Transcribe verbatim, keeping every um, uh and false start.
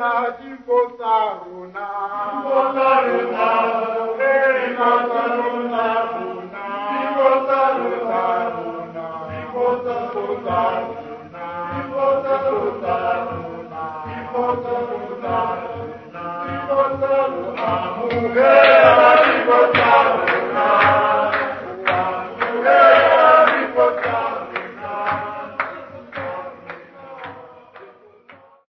Jipotaruna, Jipotaruna, Jipotaruna, Jipotaruna, Jipotaruna, Jipotaruna, Jipotaruna, Jipotaruna, mujer.